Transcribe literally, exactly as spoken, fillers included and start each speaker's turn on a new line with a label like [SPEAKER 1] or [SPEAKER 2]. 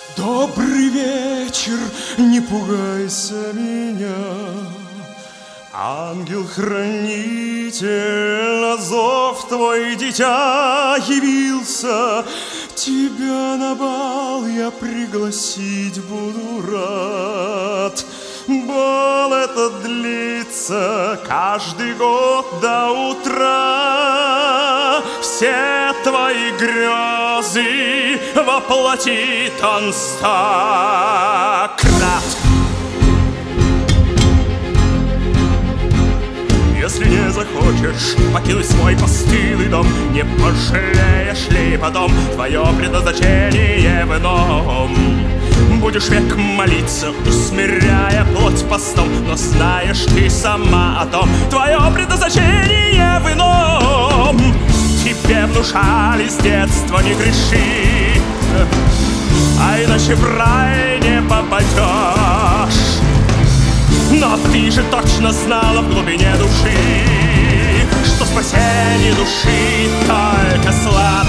[SPEAKER 1] Добрый вечер, не пугайся меня. Ангел-хранитель, на зов твой, дитя, явился. Тебя на бал я пригласить буду рад. Бал этот длится каждый год до утра. Все твои грезы воплотит он стократ. Если не захочешь покинуть свой постылый дом, не пожалеешь ли потом? Твое предназначение в ином. Будешь век молиться, усмиряя плоть постом, но знаешь ты сама о том, твое предназначение в ином. Тебе внушали с детства: не греши, а иначе в рай не попадешь. Но ты же точно знала в глубине души, что спасение души только слабость.